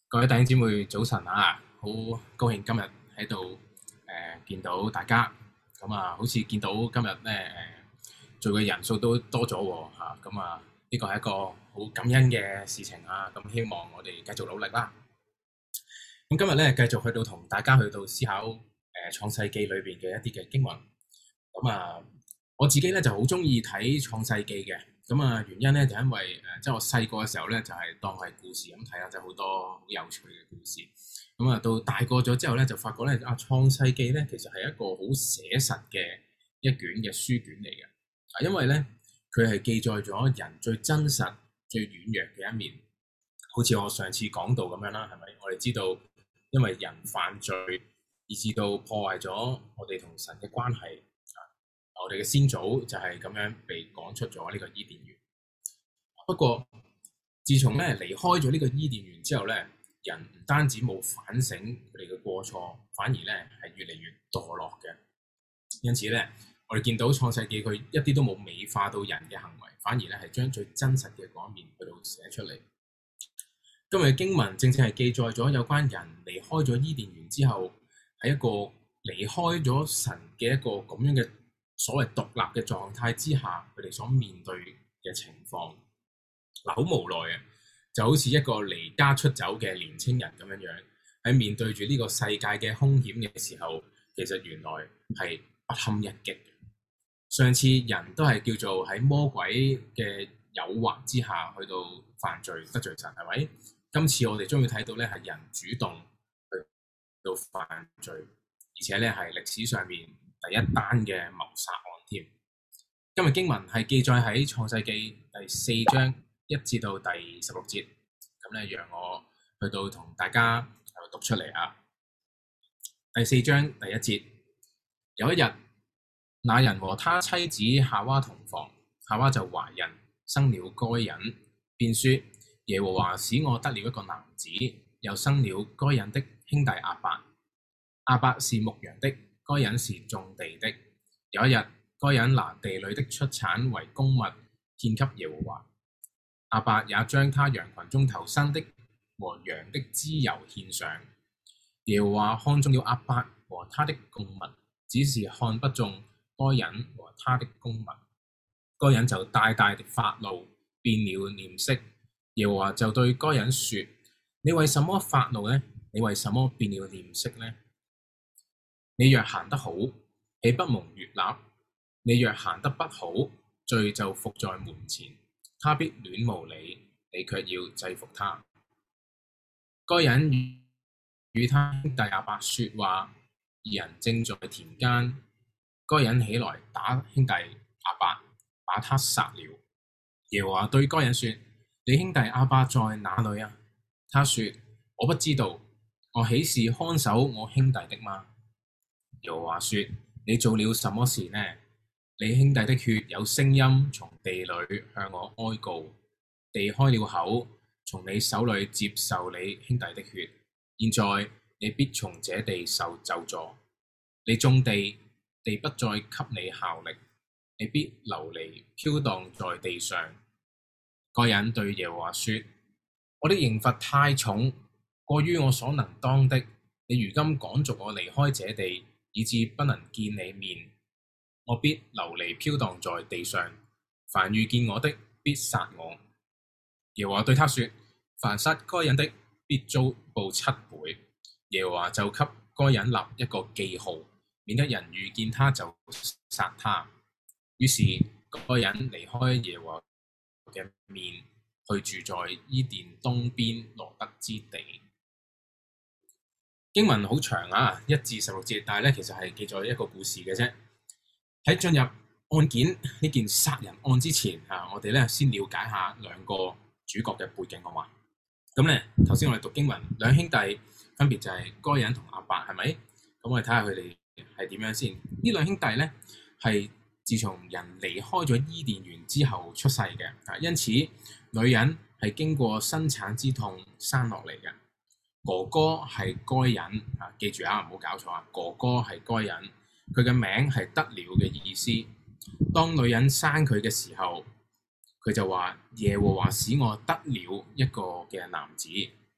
各位弟兄姊妹早晨啊！好高興今日喺度見到大家，好似見到今日咧聚嘅人數都多咗喎嚇，呢個係一個好感恩嘅事情啊！希望我哋繼續努力啦。今日咧繼續去到同大家去到思考創世記裏邊嘅一啲嘅經文。我自己咧就好中意睇創世記嘅。原因咧就因為即係我細個嘅時候咧就係當係故事咁睇啦，即係好多好有趣嘅故事。到大個咗之後咧就發覺咧創世記咧其實係一個好寫實嘅一卷嘅書卷嚟嘅。因為咧佢係記載咗人最真實、最軟弱嘅一面。好似我上次講到咁樣啦，係咪？我哋知道因為人犯罪，以致到破壞咗我哋同神嘅關係。我哋嘅先祖就係咁樣被趕出咗呢個伊甸園。不過，自從咧離開咗呢個伊甸園之後咧，人唔單止冇反省佢哋嘅過錯，反而咧係越嚟越墮落嘅。因此咧，我哋見到創世記佢一啲都冇美化到人嘅行為，反而咧係將最真實嘅嗰一面去到寫出嚟。今日嘅經文正正係記載咗有關人離開咗伊甸園之後，喺一個離開咗神嘅一個咁樣嘅所謂獨立嘅狀態之下，佢哋所面對嘅情況，好無奈啊！就好似一個離家出走嘅年青人咁樣樣，喺面對住呢個世界嘅兇險嘅時候，其實原來係不堪一擊。上次人都係叫做喺魔鬼嘅誘惑之下去到犯罪得罪神，係咪？今次我哋將會睇到咧係人主動去到犯罪，而且咧係歷史上面第一單嘅謀殺案添。今日經文係記載喺創世記第4章1至到第16節。讓我去到同大家讀出嚟啊。第4章第1節，有一日，那人和他妻子夏娃同房，夏娃就懷孕，生了該隱，便說：耶和華使我得了一個男子，又生了該隱的兄弟亞伯。亞伯是牧羊的，該隱是種地的。有一日，該隱拿地裏的出產為供物獻給耶和華。亞伯也將他羊群中頭生的和羊的脂油獻上。耶和華看中了亞伯和他的供物，只是看不中該隱和他的供物。該隱就大大的發怒，變了臉色。耶和華就對該隱說：你為什麼發怒呢？你為什麼變了臉色呢？你若行得好，豈不蒙悅納？你若行得不好，罪就伏在門前，他必戀慕你，你卻要制服他。該隱與他兄弟亞伯說話，二人正在田間。該隱起來打兄弟亞伯，把他殺了。耶和華對該隱說：你兄弟亞伯在哪裏啊？他說：我不知道，我豈是看守我兄弟的嗎？耶和華說：你做了什麼事呢？你兄弟的血有聲音從地裏向我哀告，地開了口，從你手裏接受你兄弟的血。現在你必從這地受咒詛，你種地，地不再給你效力，你必流離飄蕩在地上。該隱對耶和華說：我的刑罰太重，過於我所能當的。你如今趕逐我離開這地，以致不能見你面，我必流離飄蕩在地上，凡遇見我的必殺我。耶和華對他說：凡殺該隱的必遭報7倍。耶和華就給該隱立一個記號，免得人遇見他就殺他。於是該隱離開耶和華嘅面，去住在伊甸東邊羅得之地。經文好長啊，1至16節，但係咧其實係記載一個故事嘅啫。喺進入案件呢件殺人案之前，我哋咧先了解下兩個主角嘅背景，好嘛？咁咧頭先我哋讀經文，兩兄弟分別就係該隱同亞伯，係咪？咁我哋睇下佢哋係點樣先。呢兩兄弟咧係自從人離開咗伊甸園之後出世嘅，因此女人係經過生產之痛生落嚟嘅。哥哥係該隱，記住啊，唔好搞錯啊！哥哥係該隱，佢嘅名係得了嘅意思。當女人生佢嘅時候，佢就話：耶和華使我得了一個嘅男子。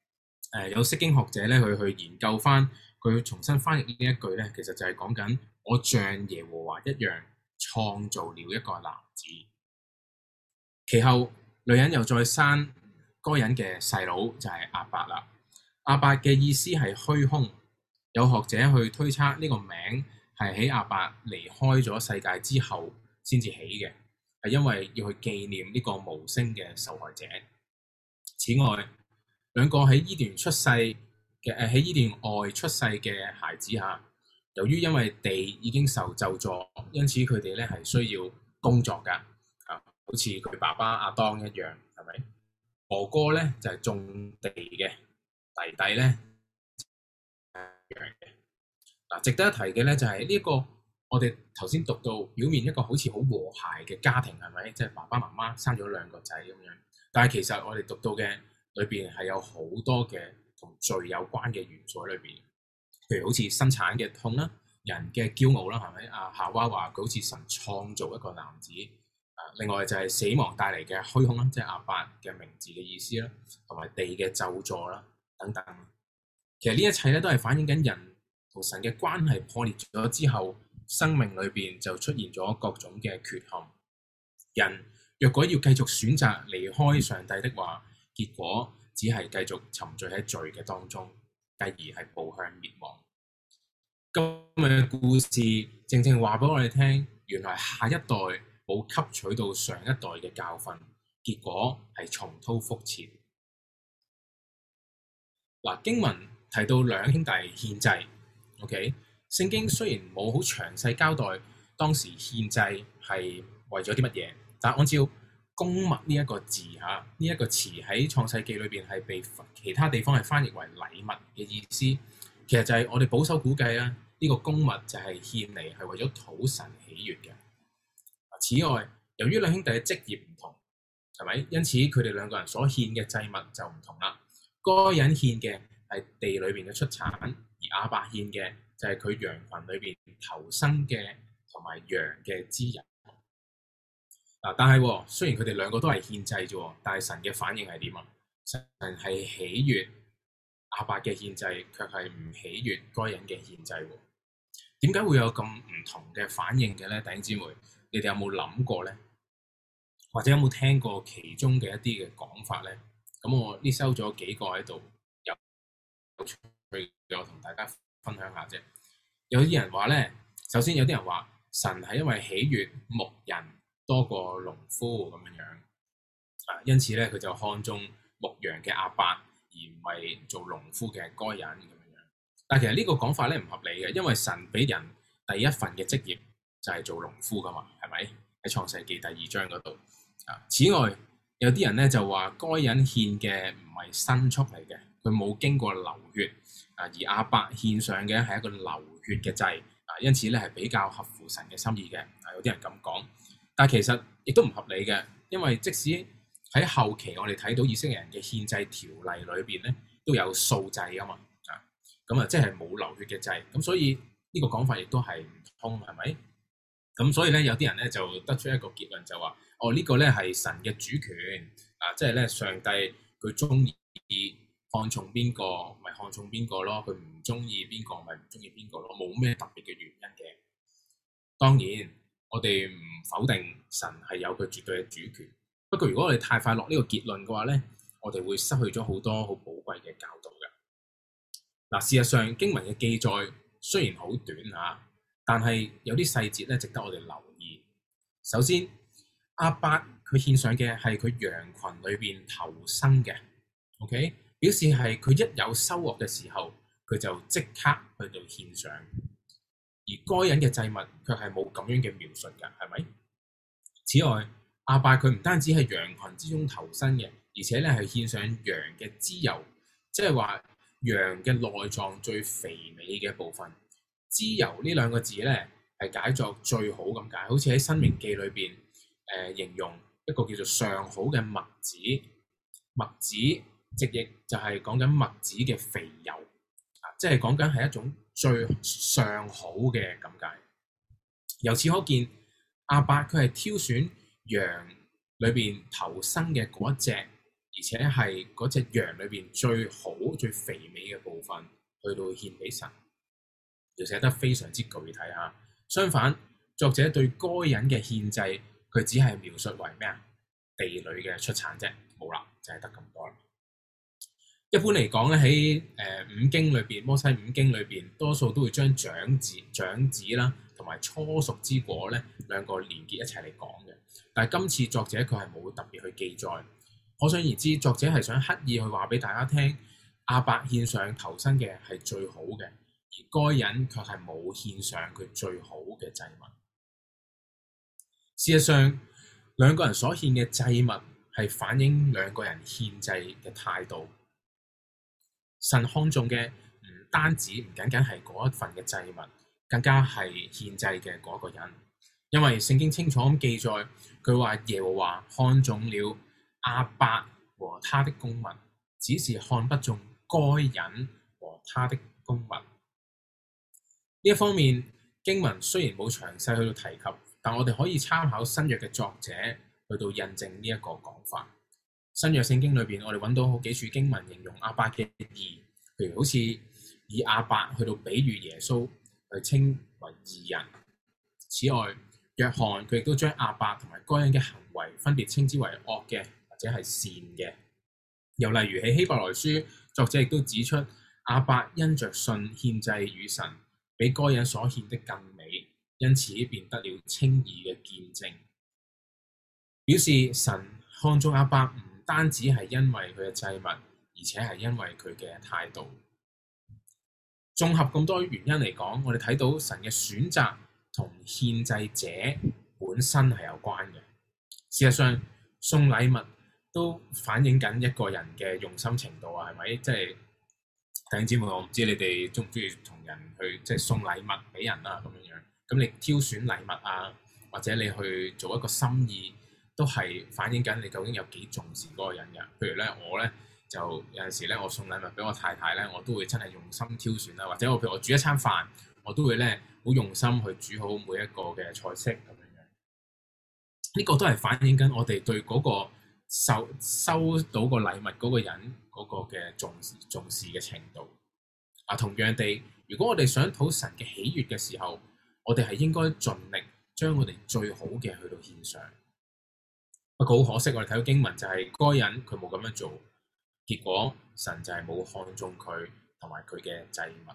有釋經學者咧去研究翻，佢重新翻譯呢一句咧，其實就係講緊我像耶和華一樣創造了一個男子。其後女人又再生該人嘅細佬就係亞伯啦。亞伯嘅意思係虛空，有學者去推測呢個名係喺亞伯離開咗世界之後先至起嘅，係因為要去紀念呢個無聲嘅受害者。此外，兩個喺伊甸出世嘅喺伊甸外出世嘅孩子嚇，由於因為地已經受咒詛，因此佢哋咧係需要工作㗎，好似佢爸爸亞當一樣，係咪？哥哥咧就係種地嘅，弟弟咧一樣嘅。嗱，值得一提嘅咧就係呢一個我哋頭先讀到表面一個好似好和諧嘅家庭，係咪？即係爸爸媽媽生咗兩個仔咁樣，但係其實我哋讀到嘅裏邊係有好多嘅同罪有關嘅元素喺裏邊，譬如好似生產嘅痛啦、人嘅驕傲啦，係咪？夏娃話佢好似神創造一個男子。另外就係死亡帶嚟嘅虛空啦，即係亞伯嘅名字嘅意思啦，同埋地嘅咒詛啦等等。其實呢一切咧都係反映緊人同神嘅關係破裂咗之後，生命裏邊就出現咗各種嘅缺陷。人若果要繼續選擇離開上帝的話，結果只係繼續沉醉喺罪嘅當中，繼而係步向滅亡。今日嘅故事正正話俾我哋聽，原來下一代冇吸取到上一代嘅教訓，結果係重蹈覆轍。嗱，經文提到兩兄弟獻祭，OK，聖經雖然冇好詳細交代當時獻祭係為咗啲乜嘢，但按照供物呢一個字嚇，呢一個詞喺創世記裏邊係被其他地方係翻譯為禮物嘅意思。其實就係我哋保守估計啦，呢個供物就係獻嚟係為咗討神喜悅嘅。此外，由於兩兄弟嘅職業唔同，係咪？因此佢哋兩個人所獻嘅祭物就唔同啦。該人獻嘅係地裏邊嘅出產，而亞伯獻嘅就係佢羊群裏邊頭生嘅同埋羊嘅脂油。但係雖然佢哋兩個都係獻祭啫，但係神嘅反應係點啊？神係喜悅亞伯嘅獻祭，卻係唔喜悅該人嘅獻祭。點解會有咁唔同嘅反應嘅咧？弟兄姊妹，你哋有冇諗過咧？或者有冇聽過其中嘅一啲嘅講法咧？咁我呢收咗幾個喺度，有趣嘅，我同大家分享下啫。有啲人話咧，首先有啲人話神係因為喜悅牧人多過農夫咁樣，因此咧佢就看中牧羊嘅亞伯，而唔係做農夫嘅該人咁樣。但係其實呢個講法咧唔合理嘅，因為神俾人第一份嘅職業就係做農夫噶嘛，係咪？喺創世記第2章嗰度。此外，有啲人咧就話該人獻嘅唔係牲畜嚟嘅，佢冇經過流血，而亞伯獻上嘅係一個流血嘅祭，因此咧係比較合乎神嘅心意嘅。有啲人咁講，但係其實亦都唔合理嘅，因為即使喺後期我哋睇到以色列人嘅獻祭條例裏邊咧都有素祭啊嘛，咁即係冇流血嘅祭，咁所以呢個講法亦都係唔通，係咪？咁所以咧有啲人咧就得出一個結論就話，呢個咧係神嘅主權，即係咧上帝佢中意看重邊個咪看重邊個咯，佢唔中意邊個咪唔中意邊個咯，冇咩特別嘅原因嘅。當然我哋唔否定神係有佢絕對嘅主權，不過如果我哋太快落呢個結論嘅話咧，我哋會失去咗好多好寶貴嘅教導嘅。事實上經文嘅記載雖然好短嚇，但係有啲細節咧值得我哋留意。首先，亞伯佢獻上嘅係佢羊群裏邊頭生嘅 ，OK， 表示係佢一有收穫嘅時候，佢就即刻去到獻上。而該人嘅祭物卻係冇咁樣嘅描述嘅，係咪？此外，亞伯佢唔單止係羊群之中頭生嘅，而且咧係獻上羊嘅脂油，即係話羊嘅內臟最肥美嘅部分。脂油呢兩個字咧係解作最好咁解，好似喺《申命記》裏邊形容一個叫做上好嘅麥子，麥子直譯就係講緊麥子嘅肥油，即係講緊係一種最上好嘅咁解。由此可見，亞伯佢係挑選羊裏邊頭生嘅嗰一隻，而且係嗰隻羊裏邊最好、最肥美嘅部分，去到獻俾神，描寫得非常之具體嚇。相反，作者對該隱嘅獻祭，佢只係描述為咩啊？地裏嘅出產啫，冇啦，就係得咁多啦。一般嚟講咧，喺五經裏邊，摩西五經裏邊，多數都會將長子啦，同埋初熟之果咧兩個連結一齊嚟講嘅。但係今次作者佢係冇特別去記載，可想而知，作者係想刻意去話俾大家聽，亞伯獻上頭生嘅係最好嘅，而該隱卻係冇獻上佢最好嘅祭物。事實上，兩個人所獻嘅祭物係反映兩個人獻祭嘅態度。神看重嘅唔單止唔僅僅係嗰一份嘅祭物，更加係獻祭嘅嗰個人。因為聖經清楚咁記載，佢話耶和華看中了亞伯和他的供物，只是看不中該隱和他的供物。呢一方面，經文雖然冇詳細去到提及，但我哋可以參考新約嘅作者去到印證呢一個講法。新約聖經裏邊，我哋揾到好幾處經文形容亞伯嘅義，譬如好似以亞伯去到比喻耶穌，去稱為義人。此外，約翰佢亦都將亞伯同埋該隱嘅行為分別稱之為惡嘅或者係善嘅。又例如喺希伯來書，作者亦都指出亞伯因着信獻祭與神，比該隱所獻的更美，因此便得了稱義嘅見證，表示神看中亞伯唔單止係因為佢嘅祭物，而且係因為佢嘅態度。綜合咁多原因嚟講，我哋睇到神嘅選擇同獻祭者本身係有關嘅。事實上，送禮物都反映緊一個人嘅用心程度啊，係咪？即係弟兄姊妹，我唔知你哋中唔中意同人去即係送禮物俾人啊咁樣樣。咁你挑選禮物啊，或者你去做一個心意，都係反映緊你究竟有幾重視嗰個人嘅。譬如咧，我咧就有陣時咧，我送禮物俾我太太咧，我都會真係用心挑選啦。或者譬如我煮一餐飯，我都會咧好用心去煮好每一個嘅菜式咁樣樣。呢個都係反映緊我哋對嗰個收到個禮物嗰個人嗰個嘅重視嘅程度。啊，同樣地，如果我哋想討神嘅喜悅嘅時候，我哋係應該盡力將我哋最好嘅去到獻上。不過好可惜，我哋睇到經文就係該隱佢冇咁樣做，結果神就係冇看中佢同埋佢嘅祭物。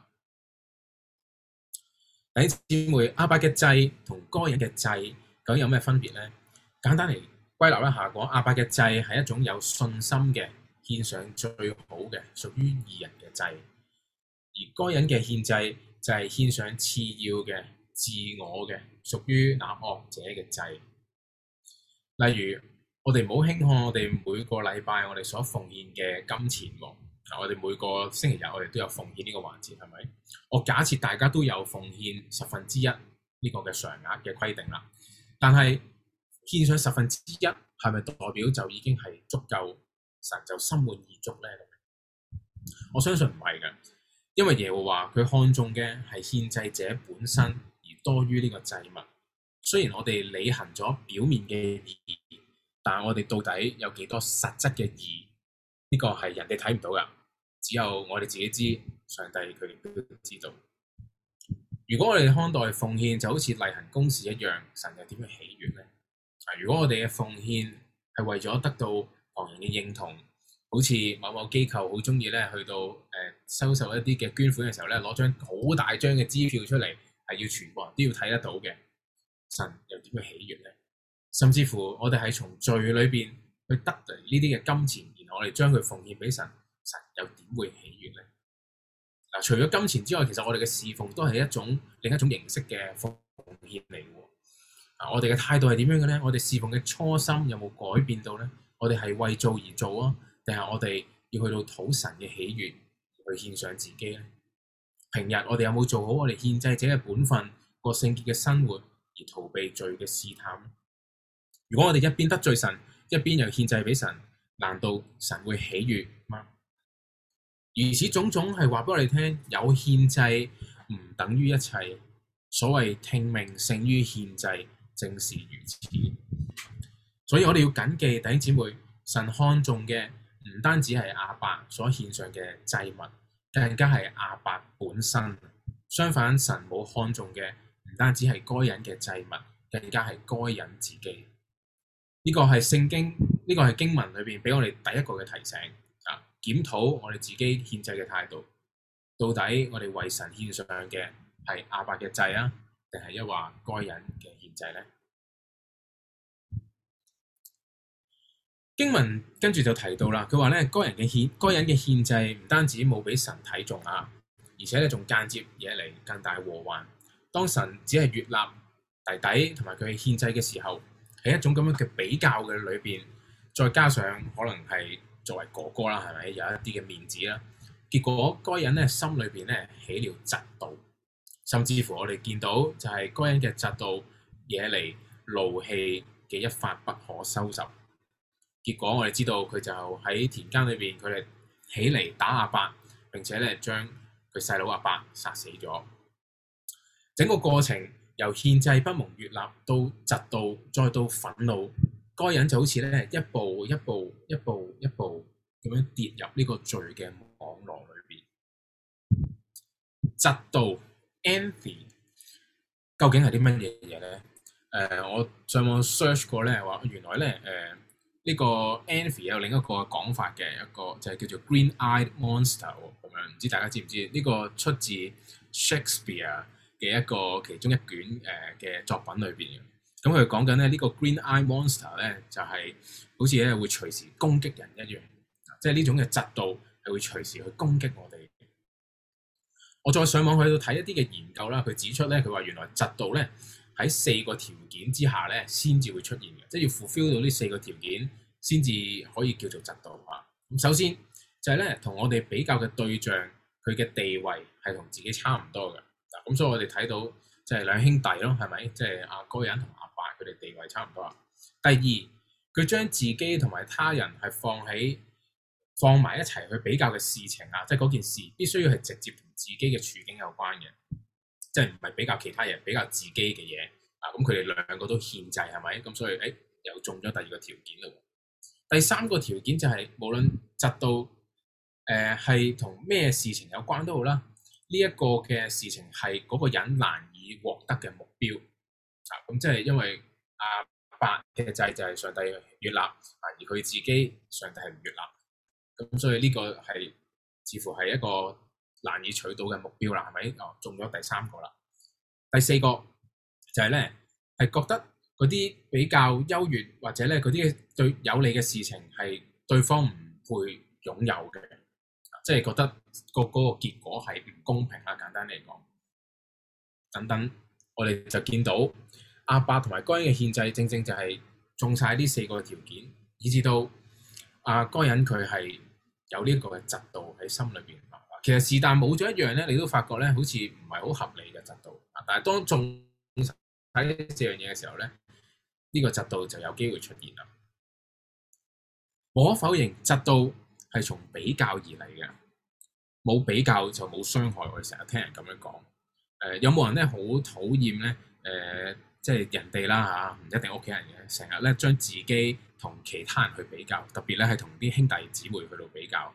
弟兄姊妹，亞伯嘅祭同該隱嘅祭究竟有咩分別呢？簡單嚟歸納一下講，亞伯嘅祭係一種有信心嘅獻上最好嘅，屬於義人嘅祭；而該隱嘅獻祭就係獻上次要嘅、自我嘅，屬於那惡者嘅祭。例如，我哋唔好輕看我哋每個禮拜我哋所奉獻嘅金錢喎。我哋每個星期日我哋都有奉獻呢個環節，係咪？我假設大家都有奉獻1/10呢個嘅常額嘅規定啦，但係獻上1/10係咪代表就已經係足夠，神就心滿意足咧？我相信唔係嘅，因為耶和華佢看重嘅係獻祭者本身，而多於呢個祭物。雖然我哋履行咗表面嘅義，但係我哋到底有幾多實質嘅義？呢個係人哋睇唔到噶，只有我哋自己知，上帝佢亦都知道。如果我哋看待奉獻就好似例行公事一樣，神又點樣喜悅呢？如果我哋嘅奉獻係為咗得到旁人嘅認同，好似某某機構好中意咧去到收受一啲嘅捐款嘅時候咧，攞張好大張嘅支票出嚟，係要全部人都要睇得到嘅，神又點樣喜悅呢？甚至乎我哋係從罪裏邊去得嚟呢啲嘅金錢，然後我哋將佢奉獻俾神，神又點會喜悅呢？嗱，除咗金錢之外，其實我哋嘅侍奉都係另一種形式嘅奉獻嚟喎。我哋嘅態度係點樣嘅咧？我哋侍奉嘅初心有冇改變到咧？我哋係為做而做啊，定係我哋要去到討神嘅喜悅去獻上自己咧？平日我哋有冇做好我哋獻祭者嘅本分，過聖潔嘅生活，而逃避罪嘅試探？如果我哋一邊得罪神，一邊又獻祭俾神，難道神會喜悅嗎？如此種種係話俾我哋聽，有獻祭唔等於一切。所謂聽命勝於獻祭，正是如此。所以我哋要謹記，弟兄姊妹，神看重嘅唔單止係亞伯所獻上嘅祭物，更加係亞伯本身。相反，神冇看重嘅唔單止係該隱嘅祭物，更加係該隱自己。呢個係聖經，呢個係經文裏邊俾我哋第一個嘅提醒啊！檢討我哋自己獻祭嘅態度，到底我哋為神獻上嘅係亞伯嘅祭啊，定係一話該隱嘅獻祭呢？經文跟住就提到啦，佢話咧該隱嘅獻祭唔單止冇俾神睇中啊，而且咧仲間接惹嚟更大禍患。當神只係悅納弟弟同埋佢嘅獻祭嘅時候，喺一種咁樣嘅比較嘅裏邊，再加上可能係作為哥哥啦，係咪有一啲嘅面子啦？結果該隱咧心裏邊咧起了嫉妒，甚至乎我哋見到就係該隱嘅嫉妒惹嚟怒氣嘅一發不可收拾。結果我哋知道佢就喺田間裏邊，佢哋起嚟打亞伯，並且咧將佢細佬亞伯殺死咗。整個過程由獻祭不蒙悅納到嫉妒，再到憤怒，該隱就好似咧一步一步咁樣跌入呢個罪嘅網絡裏邊。嫉妒 envy 究竟係啲乜嘢嘢咧？我上網 search 過咧，話原來咧呢個 envy 有另一個講法嘅，一個就係叫做 green-eyed monster 咁樣，唔知大家知唔知？呢個出自 Shakespeare 嘅一個其中一卷嘅作品裏邊嘅。咁佢講緊咧呢個 green-eyed monster 咧，就係好似咧會隨時攻擊人一樣，即係呢種嘅嫉妒係會隨時去攻擊我哋。我再上網去到睇一啲嘅研究啦，佢指出咧，佢話原來嫉妒咧喺4個條件之下咧，先至會出現嘅，即係要 fulfill 到呢4個條件，先至可以叫做嫉妒啊。咁首先就係咧，同我哋比較嘅對象，佢嘅地位係同自己差唔多嘅。嗱，咁所以我哋睇到就係兩兄弟咯，係咪？即係阿該隱同亞伯，佢哋地位差唔多啊。第二，佢將自己同埋他人係放埋一齊去比較嘅事情啊，即係嗰件事必須要係直接同自己嘅處境有關嘅。即係唔係比較其他嘢，比較自己嘅嘢啊！咁佢哋兩個都獻祭係咪？咁所以又中咗第二個條件咯。第三個條件就係無論嫉妒係同咩事情有關都好啦，呢一個嘅事情係嗰個人難以獲得嘅目標啊！咁即係因為亞伯嘅祭就係上帝悅納啊，而佢自己上帝係唔悅納，咁所以呢個係似乎係一個難以取到嘅目標啦，係咪？中咗第三個啦。第四個就係咧，係覺得嗰啲比較優越或者咧嗰啲對有利嘅事情係對方唔會擁有嘅，即係覺得嗰個結果係唔公平啦。簡單嚟講，等等，我哋就見到亞伯同埋該隱嘅獻祭，正正就係中晒呢4個條件，以至到該隱佢係有呢個嘅嫉妒喺心裏邊。其實是但冇咗一樣咧，你都發覺咧，好似唔係好合理嘅嫉妒。但係當中睇呢4樣嘢嘅時候咧，呢個嫉妒就有機會出現啦。無可否認，嫉妒係從比較而嚟嘅，冇比較就冇傷害。我哋成日聽人咁樣講。有冇人咧好討厭咧？即係人哋啦嚇，唔一定屋企人嘅，成日咧將自己同其他人去比較，特別咧係同啲兄弟姊妹去到比較。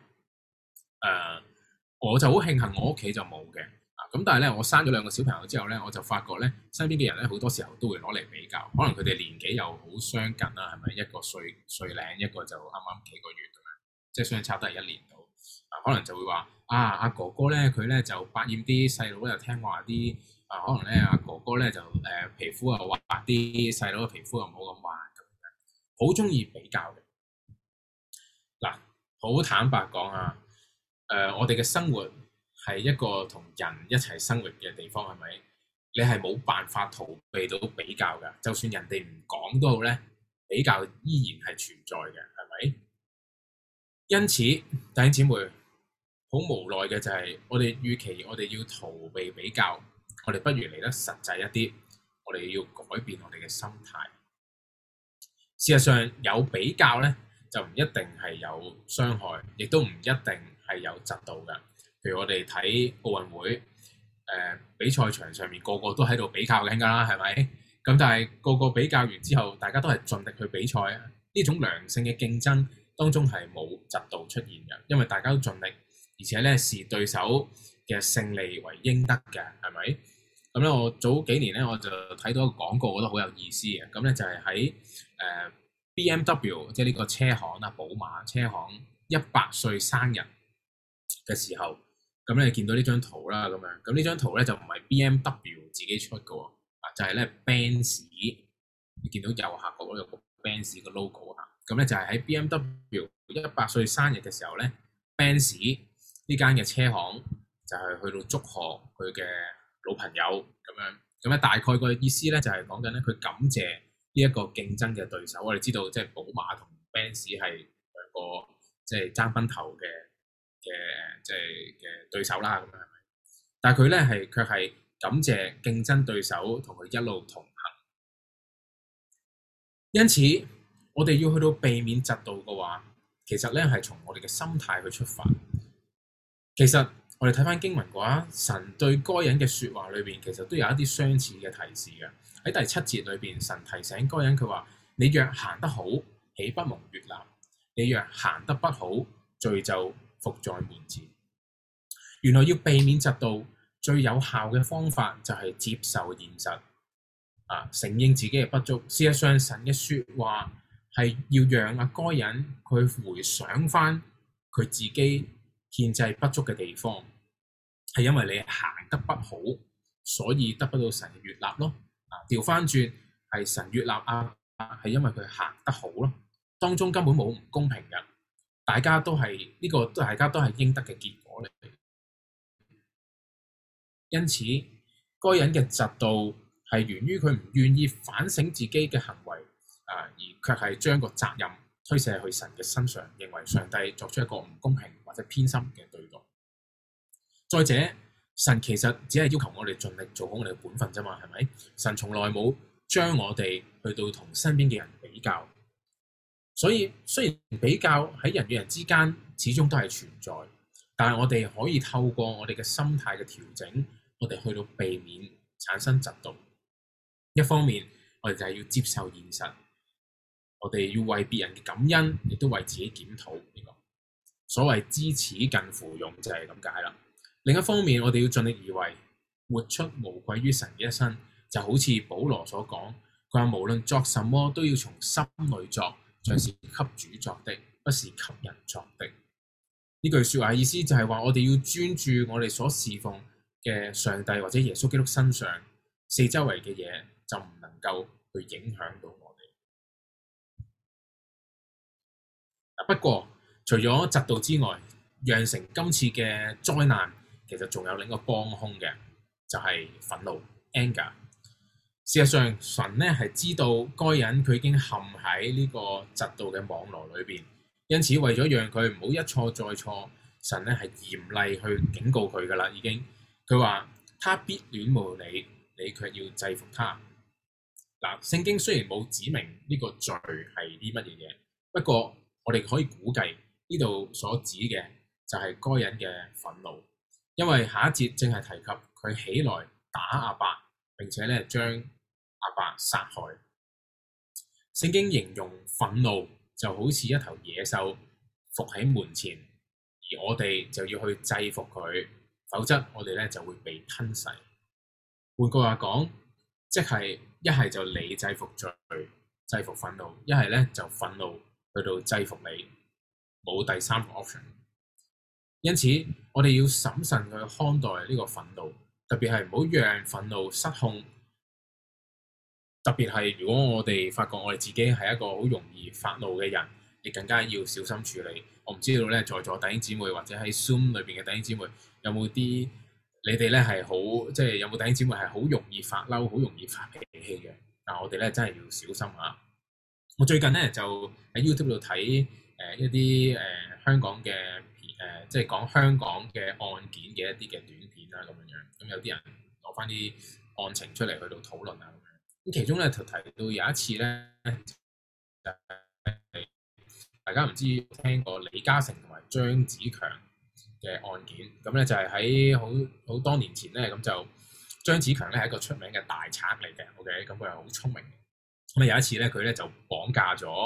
我就好慶幸我屋企就冇嘅，咁但係咧我生咗2個小朋友之後咧，我就發覺咧身邊嘅人咧好多時候都會攞嚟比較，可能佢哋年紀又好相近啦，係咪？一個歲零，一個就啱啱幾個月咁樣，即係相差得係1年到，可能就會話阿哥哥咧佢咧就百厭啲，細佬又聽話啲，可能咧阿哥哥咧就皮膚又滑啲，細佬嘅皮膚又冇咁滑咁樣，好中意比較嘅。嗱，好坦白講啊。我哋嘅生活係一個同人一齊生活嘅地方，係咪？你係冇辦法逃避到比較㗎，就算人哋唔講都好咧，比較依然係存在嘅，係咪？因此，弟兄姊妹，好無奈嘅就係，我哋與其我哋要逃避比較，我哋不如嚟得實際一啲，我哋要改變我哋嘅心態。事實上，有比較咧，就唔一定係有傷害，亦都唔一定係有嫉妒嘅。譬如我哋睇奧運會，比賽場上面個個都喺度比較緊㗎啦，係咪？咁但係個個比較完之後，大家都係盡力去比賽啊。呢種良性嘅競爭當中係冇嫉妒出現嘅，因為大家都盡力，而且咧視對手嘅勝利為應得嘅，係咪？咁咧，我早幾年咧我就睇到一個廣告，覺得好有意思嘅。咁咧就係喺BMW，即係呢個車行啦，寶馬車行100歲生日嘅時候，咁你見到呢張圖啦，咁樣，咁呢張圖咧就唔係 BMW 自己出嘅喎，就係咧 Benz， 你見到右下角嗰度有個 Benz 個 logo 啊，咁咧就係喺 BMW 100歲生日嘅時候咧 ，Benz 呢間嘅車行就係去到祝賀佢嘅老朋友咁樣，咁咧大概個意思咧就係講緊咧佢感謝呢一個競爭嘅對手。我哋知道即係寶馬同 Benz 係兩個即係爭崩頭嘅即係嘅對手啦，咁樣，但係佢咧卻係感謝競爭對手同佢一路同行。因此，我哋要去到避免嫉妒嘅話，其實咧係從我哋嘅心態去出發。其實我哋睇翻經文嘅話，神對該隱嘅説話裏邊其實都有一啲相似嘅提示嘅。喺第7節裏邊，神提醒該隱佢話：你若行得好，豈不蒙悅納？你若行得不好，罪就伏在門前。原來要避免嫉妒，最有效嘅方法就係接受現實，承認自己嘅不足。事實上，神嘅説話係要讓該隱佢回想翻佢自己獻祭不足嘅地方，係因為你行得不好，所以得不到神嘅悅納咯。調翻轉係神悅納係因為佢行得好咯。當中根本冇唔公平嘅，大家都係呢個，大家都係應得嘅結果嚟。因此，該隱嘅嫉妒係源於佢唔願意反省自己嘅行為，而卻係將個責任推卸去神嘅身上，認為上帝作出一個唔公平或者偏心嘅對待。再者，神其實只係要求我哋盡力做好我哋嘅本分啫嘛，係咪？神從來冇將我哋去到同身邊嘅人比較，所以雖然比較喺人與人之間始終都係存在，但係我哋可以透過我哋嘅心態嘅調整，我哋去到避免產生嫉妒。一方面，我哋就係要接受現實，我哋要為別人嘅感恩，亦都為自己檢討。呢個所謂知恥近乎勇就係咁解啦。另一方面，我哋要盡力而為，活出無愧於神嘅一生，就好似保羅所講，佢話無論作什麼都要從心裏作，像是給主作的，不是給人作的。呢句說話意思就係話，我哋要專注我哋所侍奉嘅上帝或者耶穌基督身上，四周圍嘅嘢就唔能夠去影響到我哋。不過除咗嫉妒之外，釀成今次嘅災難其實仲有另一個幫兇嘅，就係憤怒 anger。事實上，神咧係知道該隱佢已經陷喺呢個嫉妒嘅網絡裏邊，因此為咗讓佢唔好一錯再錯，神咧係嚴厲去警告佢噶啦，已經。佢話：他必戀慕你，你卻要制服他。嗱，聖經雖然冇指明呢個罪係啲乜嘢嘢，不過我哋可以估計呢度所指嘅就係該隱嘅憤怒，因為下一節正係提及佢起來打亞伯，並且咧將亞伯殺害。聖經形容憤怒就好似一頭野獸伏喺門前，而我哋就要去制服佢，否則我哋咧就會被吞噬。換句話講，即係一係就你制服罪，制服憤怒，一係咧就憤怒去到制服你，冇第三個 option。因此，我哋要審慎去看待呢個憤怒，特別係唔好讓憤怒失控。特別係如果我哋發覺我哋自己係一個好容易發怒嘅人，你更加要小心處理。我唔知道咧，在座弟兄姊妹或者喺 Zoom 裏邊嘅弟兄姊妹有冇啲你哋咧係好，即係有冇弟兄姊妹係好容易發嬲、好容易發脾氣嘅？但我哋咧真係要小心啊！我最近咧就喺 YouTube 度睇一啲香港嘅即係講香港嘅案件嘅一啲嘅短片啦，咁樣。咁有啲人攞翻啲案情出嚟去到討論啊，咁樣。咁其中咧就提到有一次咧，大家唔知聽過李嘉誠同埋張子強嘅案件。咁咧就係喺好多年前咧，咁就張子強咧係一個出名嘅大賊嚟嘅，OK，咁佢係好聰明嘅。咁有一次咧，佢咧就綁架咗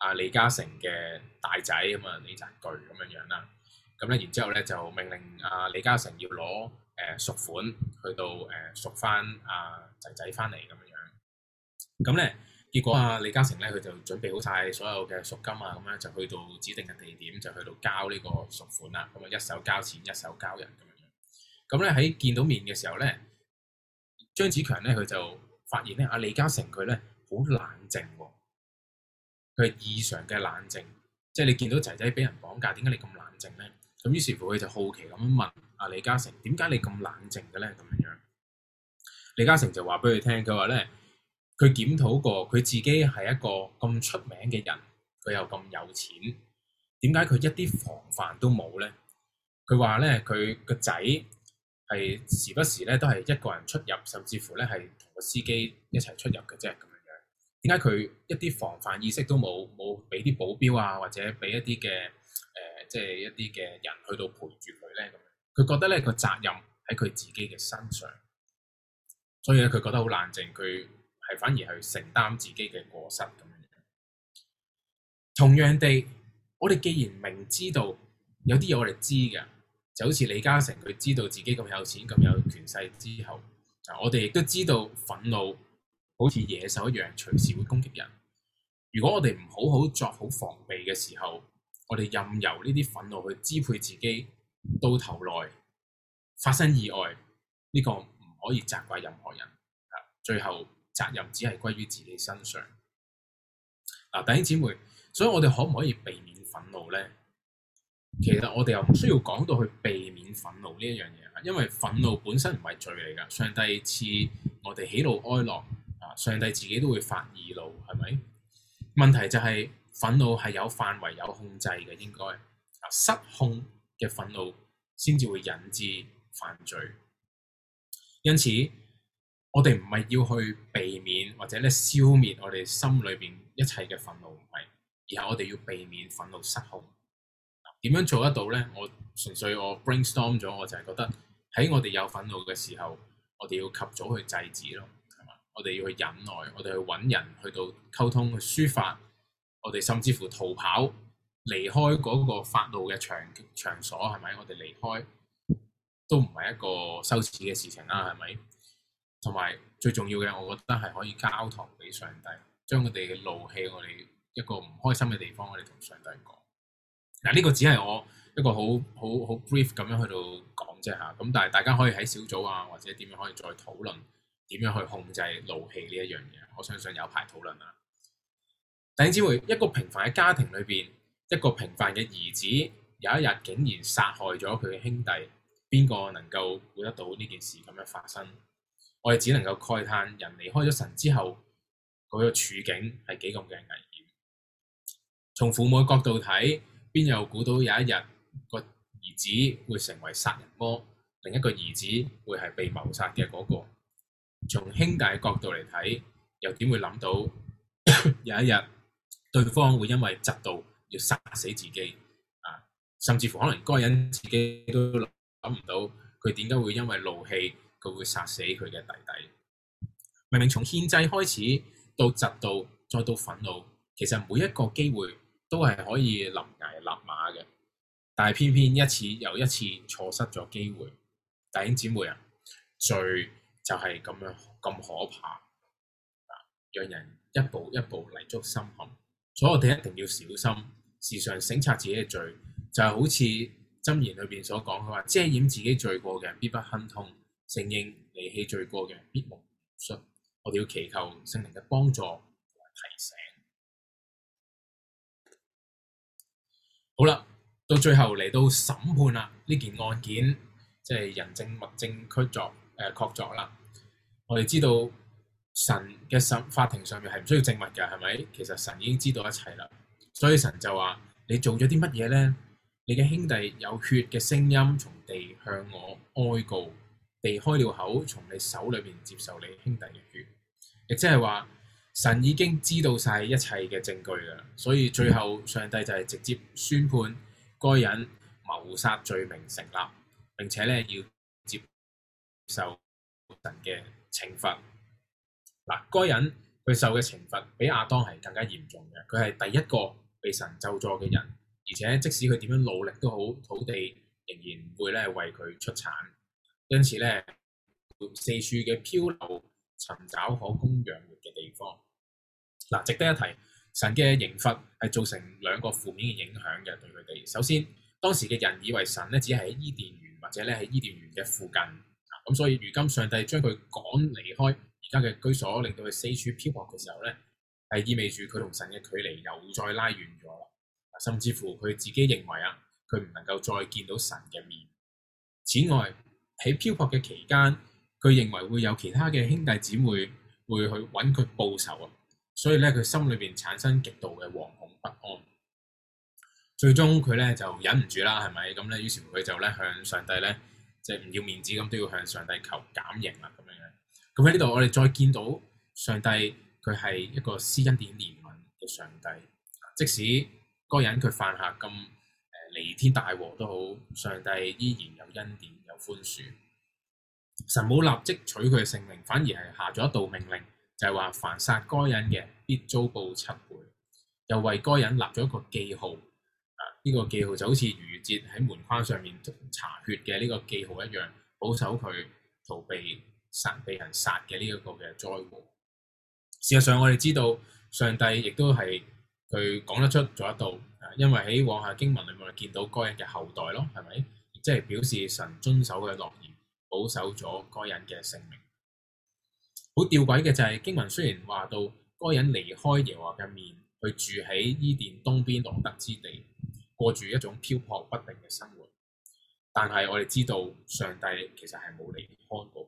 李嘉誠嘅大仔咁啊李澤鉅咁樣啦。咁咧然之後咧就命令李嘉誠要攞贖款去到贖翻仔仔翻嚟咁樣。咁咧結果李嘉誠咧佢就準備好晒所有嘅贖金咁樣就去到指定嘅地點就去到交呢個贖款啦。咁啊一手交錢一手交人咁樣。咁咧喺見到面嘅時候咧，張子強咧佢就發現咧李嘉誠佢咧好冷靜喎，佢係異常嘅冷靜，即係你見到仔仔俾人綁架，點解你咁冷靜咧？咁於是乎佢就好奇咁樣問李嘉誠，點解你咁冷靜嘅咧？咁樣，李嘉誠就話俾佢聽，佢話咧佢檢討過，佢自己係一個咁出名嘅人，佢又咁有錢，點解佢一啲防範都冇咧？佢話咧佢個仔係時不時咧都係一個人出入，甚至乎咧係同個司機一齊出入嘅啫。點解佢一啲防範意識都冇俾啲保鏢或者俾一啲嘅即係一啲嘅人去到陪住佢咧？咁樣佢覺得咧個責任喺佢自己嘅身上，所以咧佢覺得好冷靜，佢係反而係承擔自己嘅過失咁樣。同樣地，我哋既然明知道有啲嘢我哋知嘅，就好似李嘉誠佢知道自己咁有錢咁有權勢之後，我哋亦都知道憤怒好似野獸一樣，隨時會攻擊人。如果我哋唔好好作好防備嘅時候，我哋任由呢啲憤怒去支配自己，到頭來發生意外，呢個唔可以責怪任何人。最後責任只係歸於自己身上。弟兄姊妹，所以我哋可唔可以避免憤怒呢？其實我哋又唔需要講到去避免憤怒呢一樣嘢，因為憤怒本身唔係罪嚟㗎。上帝賜我哋喜怒哀樂。上帝自己都會發義怒，係咪？問題就係憤怒係有範圍、有控制嘅，應該失控嘅憤怒先至會引致犯罪。因此，我哋唔係要去避免或者咧消滅我哋心裏邊一切嘅憤怒，唔係，而係我哋要避免憤怒失控。點樣做得到咧？我純粹我 brainstorm 咗，我就係覺得喺我哋有憤怒嘅時候，我哋要及早去制止咯。我哋要去忍耐，我哋去揾人去到溝通、去抒發，我哋甚至乎逃跑，離開嗰個發怒嘅場所，係咪？我哋離開都唔係一個羞恥嘅事情啦，係咪？同埋最重要嘅，我覺得係可以交託俾上帝，將我哋嘅怒氣，我哋一個唔開心嘅地方，我哋同上帝講。呢個只係我一個好 brief 咁樣去到講啫嚇。咁但係大家可以喺小組或者點樣可以再討論。點樣去控制怒氣呢一樣嘢？我相信有排討論啦。弟兄姊妹，一個平凡嘅家庭裏邊，一個平凡嘅兒子，有一日竟然殺害咗佢嘅兄弟，邊個能夠估得到呢件事咁樣發生？我哋只能夠慨嘆，人離開咗神之後，嗰個處境係幾咁嘅危險。從父母嘅角度睇，邊有估到有一日個兒子會成為殺人魔，另一個兒子會係被謀殺嘅嗰個？從兄弟嘅角度嚟睇，又點會諗到有一日對方會因為嫉妒要殺死自己甚至乎可能該人自己都諗唔到佢點解會因為怒氣佢會殺死佢嘅弟弟。明明從獻祭開始到嫉妒再到憤怒，其實每一個機會都係可以臨崖勒馬嘅，但係偏偏一次又一次錯失咗機會。弟兄姊妹罪就係咁樣咁可怕讓人一步一步泥足深陷。所以我哋一定要小心，時常省察自己嘅罪，就係好似箴言裏邊所講，佢話遮掩自己罪過嘅人必不亨通，承認離棄罪過嘅人必蒙憐恤。我哋要祈求聖靈嘅幫助同埋提醒。好啦，到最後嚟到審判啦，呢件案件即係人證物證確鑿啦。我哋知道神嘅法庭上面係唔需要證物嘅，係咪？其實神已經知道一切啦，所以神就話：你做咗啲乜嘢呢？你嘅兄弟有血嘅聲音從地向我哀告，地開了口，從你手裏面接受你兄弟嘅血。亦即係話神已經知道晒一切嘅證據啦，所以最後上帝就係直接宣判該人謀殺罪名成立，並且咧要接受神嘅懲罰。該人佢受嘅懲罰比亞當係更加嚴重嘅。佢係第一個被神咒詛嘅人，而且即使佢點樣努力都好，土地仍然會咧為佢出產。因此咧，四處嘅漂流，尋找可供養活嘅地方。嗱，值得一提，神嘅刑罰係造成兩個負面嘅影響嘅對佢哋。首先，當時嘅人以為神咧只係喺伊甸園或者咧喺伊甸園嘅附近，咁所以如今上帝將佢趕離開而家嘅居所，令到佢四處漂泊嘅時候咧，係意味住佢同神嘅距離又再拉遠咗啦。甚至乎佢自己認為佢唔能夠再見到神嘅面。此外，喺漂泊嘅期間，佢認為會有其他嘅兄弟姊妹會去揾佢報仇，所以咧佢心裏邊產生極度嘅惶恐不安。最終佢咧就忍唔住啦，係咪？咁咧於是乎佢就咧向上帝咧即係唔要面子咁都要向上帝求減刑啦，咁樣樣。咁喺呢度我哋再見到上帝佢係一個施恩典憐憫嘅上帝，即使該人佢犯下咁彌天大禍都好，上帝依然有恩典有寬恕。神冇立即取佢嘅性命，反而係下咗一道命令，就係話凡殺該人嘅必遭報7倍，又為該人立咗一個記號。呢個記號就好似逾越節喺門框上面搽血嘅呢個記號一樣，保守佢逃避被人殺嘅呢一個嘅災禍。事實上，我哋知道上帝亦都係佢講得出做得到，因為喺往下經文裏面我哋見到該人嘅後代咯，係咪？即係表示神遵守嘅諾言，保守咗該人嘅性命。好弔詭嘅就係經文雖然話到該人離開耶和華嘅面，去住喺伊甸東邊羅得之地，過住一種漂泊不定嘅生活，但係我哋知道上帝其實係冇離開過佢。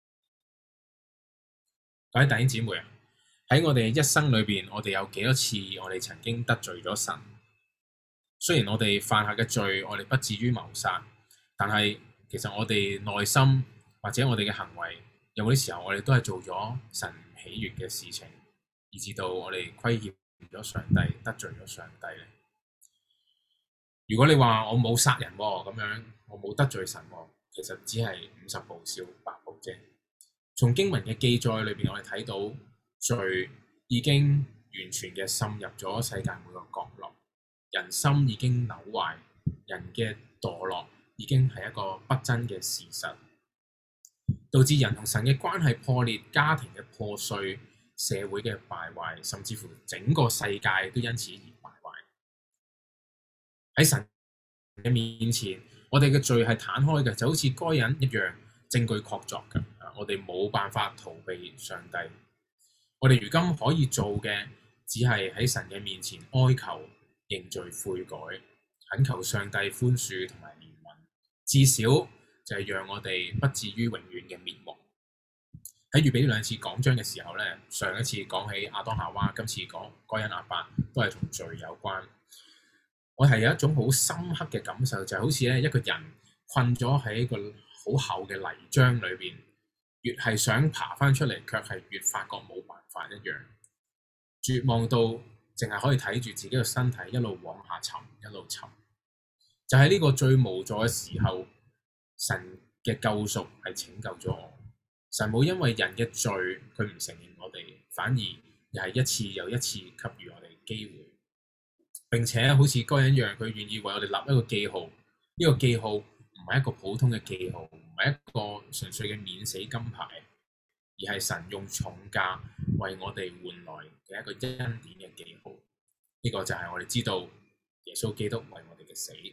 各位弟兄姊妹喺我哋一生裏邊，我哋有幾多次我哋曾經得罪咗神？雖然我哋犯下嘅罪，我哋不至於謀殺，但係其實我哋內心或者我哋嘅行為，有冇啲時候我哋都係做咗神唔喜悅嘅事情，以至到我哋虧欠咗上帝，得罪咗上帝咧？如果你話我冇殺人咁樣，我冇得罪神，其實只係50步笑百步啫。從經文嘅記載裏邊，我哋睇到罪已經完全嘅滲入咗世界每個角落，人心已經扭壞，人嘅墮落已經係一個不爭嘅事實，導致人同神嘅關係破裂，家庭嘅破碎，社會嘅敗壞，甚至乎整個世界都因此而敗壞。喺神嘅面前，我哋嘅罪係攤開嘅，就好似該人一樣，證據確鑿嘅。我哋冇辦法逃避上帝。我哋如今可以做嘅，只係喺神嘅面前哀求、認罪悔改，懇求上帝寬恕同埋憐憫，至少就係讓我哋不至於永遠嘅滅亡。喺預備呢兩次講章嘅時候咧，上一次講起亞當夏娃，今次講該隱亞伯，都係同罪有關。我係有一種好深刻嘅感受，就係好似咧一個人困咗喺一個好厚嘅泥漿裏邊，越係想爬翻出嚟，卻係越發覺冇辦法一樣，絕望到淨係可以睇住自己嘅身體一路往下沉，一路沉。就喺呢個最無助嘅時候，神嘅救贖係拯救咗我。神冇因為人嘅罪，佢唔承認我哋，反而又係一次又一次給予我哋機會。並且好似該人一樣，佢願意為我哋立一個記號。呢個記號唔係一個普通嘅記號，唔係一個純粹嘅免死金牌，而係神用重價為我哋換來嘅一個恩典嘅記號。呢個就係我哋知道耶穌基督為我哋嘅死。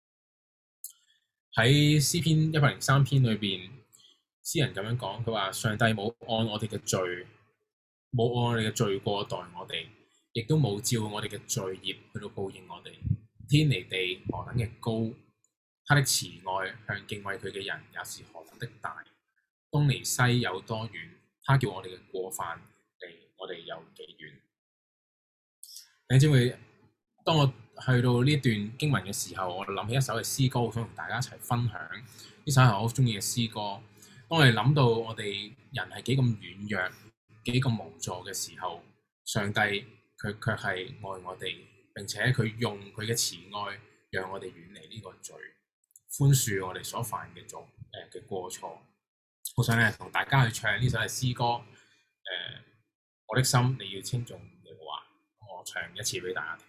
喺詩篇103篇裏邊，詩人咁樣講，佢話上帝冇按我哋嘅罪，冇按我哋嘅罪過待我哋，亦都冇照我哋嘅罪孽去到報應我哋。天離地何等嘅高，他的慈愛向敬畏佢嘅人也是何等的大。東離西有多遠，他叫我哋嘅過犯離我哋有幾遠。弟兄姊妹，當我去到呢段經文嘅時候，我諗起一首嘅詩歌，我想同大家一齊分享。呢首係我好中意嘅詩歌。當我哋諗到我哋人係幾咁軟弱、幾咁無助嘅時候，上帝佢卻係愛我哋，並且佢用佢嘅慈愛讓我哋遠離呢個罪，寬恕我哋所犯嘅過錯。好想咧同大家去唱呢首嘅詩歌。 我的心你要稱頌耶和華。我唱一次俾大家聽。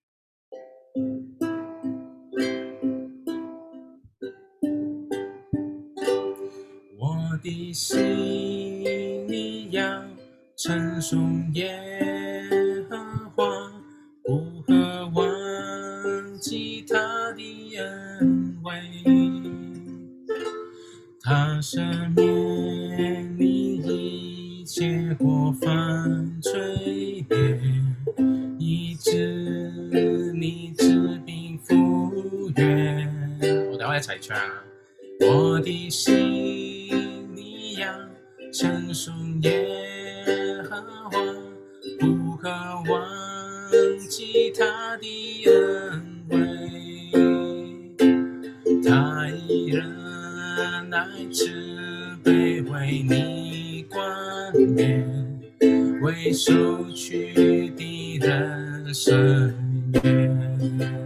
我的心你要稱頌耶和華，不可忘記他的恩惠，他赦免你一切過犯罪孽，醫治你治病復原。我哋可以一齊唱。我的心你要稱頌耶和華，不可忘記他的恩惠，他以仁愛慈悲為你冠冕，為受屈的人伸冤。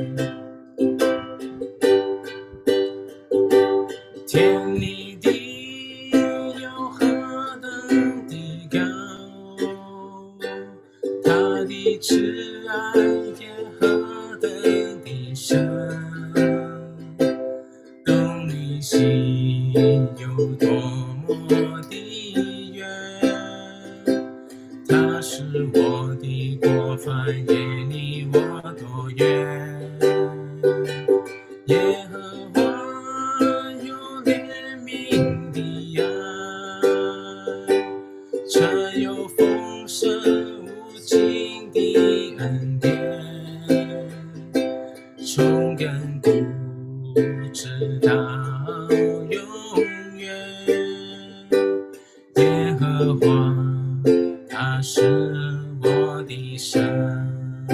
天離地又何等的高，他的慈愛也何等的深，懂你心有多麼的遠，他使我的過犯也離我多遠。耶和華有憐憫的愛，車有豐盛無盡的恩典，從亙古直到永遠。耶和華他是我的神。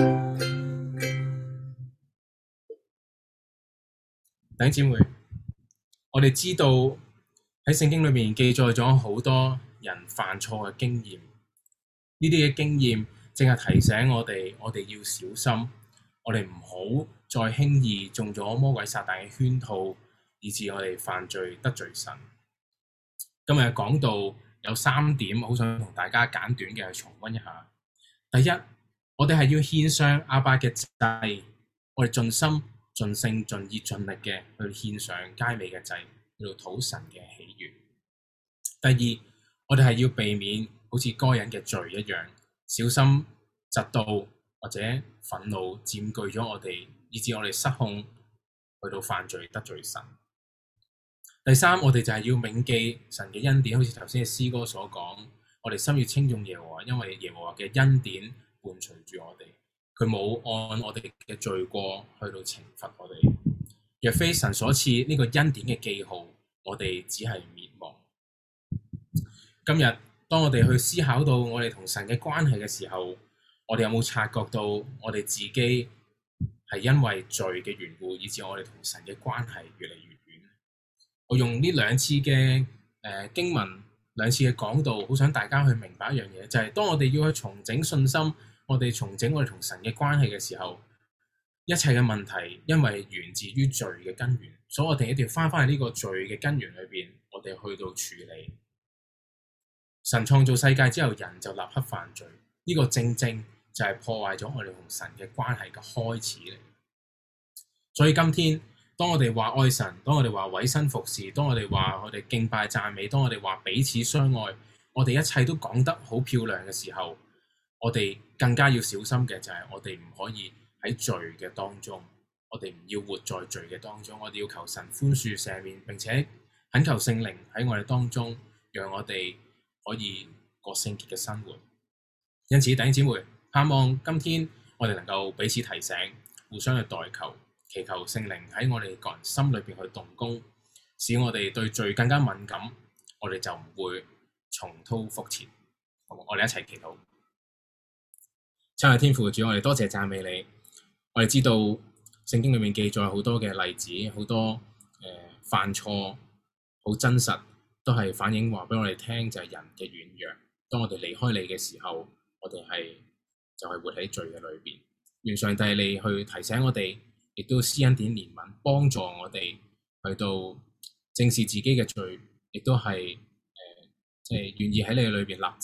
弟兄姊妹，我哋知道喺聖經裏面記載咗好多人犯錯嘅經驗，呢啲嘅經驗正係提醒我哋要小心，我哋唔好再輕易中咗魔鬼撒旦嘅圈套，以致我哋犯罪得罪神。今日講到有3點，好想同大家簡短嘅重溫一下。第一，我哋係要獻上亞伯嘅祭，我哋盡心盡性盡意盡力嘅去獻上佳美嘅祭，去到討神嘅喜悅。第二，我哋係要避免好似該隱嘅罪一樣，小心嫉妒或者憤怒佔據咗我哋，以致我哋失控去到犯罪得罪神。第三，我哋就係要銘記神嘅恩典，好似頭先嘅詩歌所講，我哋心要稱頌耶和華，因為耶和華嘅恩典伴隨住我哋。佢冇按我哋嘅罪過去到懲罰我哋，若非神所賜呢個恩典嘅記號，我哋只係滅亡。今日當我哋去思考到我哋同神嘅關係嘅時候，我哋有冇察覺到我哋自己係因為罪嘅緣故，以致我哋同神嘅關係越嚟越遠？我用呢2次嘅經文，2次嘅講道，好想大家去明白一樣嘢，就係當我哋要去重整信心，我哋重整我哋同神嘅關係嘅時候，一切嘅問題因為源自於罪嘅根源，所以我哋一定要翻返去呢個罪嘅根源裏邊，我哋去到處理。神創造世界之後，人就立刻犯罪，呢個正正就係破壞咗我哋同神嘅關係嘅開始嚟。所以今天當我哋話愛神，當我哋話委身服侍，當我哋話我哋敬拜讚美，當我哋話彼此相愛，我哋一切都講得好漂亮嘅時候，我哋更加要小心嘅就係我哋唔可以喺罪嘅當中，我哋唔要活在罪嘅當中，我哋要求神寬恕赦免，並且懇求聖靈喺我哋當中，讓我哋可以過聖潔嘅生活。因此弟兄姊妹，盼望今天我哋能夠彼此提醒，互相去代求，祈求聖靈喺我哋個人心裏邊去動工，使我哋對罪更加敏感，我哋就唔會重蹈覆轍。我哋一齊祈禱。親愛的天父主，我哋多謝讚美你。我哋知道聖經裏面記載好多嘅例子，好多犯錯好真實，都係反映話俾我哋聽，就係人嘅軟弱。當我哋離開你嘅時候，我哋就係活喺罪嘅裏邊。願上帝你去提醒我哋，亦都施恩典憐憫，幫助我哋去到正視自己嘅罪，亦都係即係願意喺你裏邊立志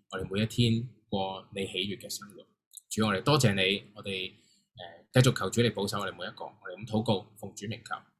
我哋每一天過你喜悅嘅生活。主，我哋多謝你，我哋繼續求主你保守我哋每一個，我哋咁禱告，奉主名求。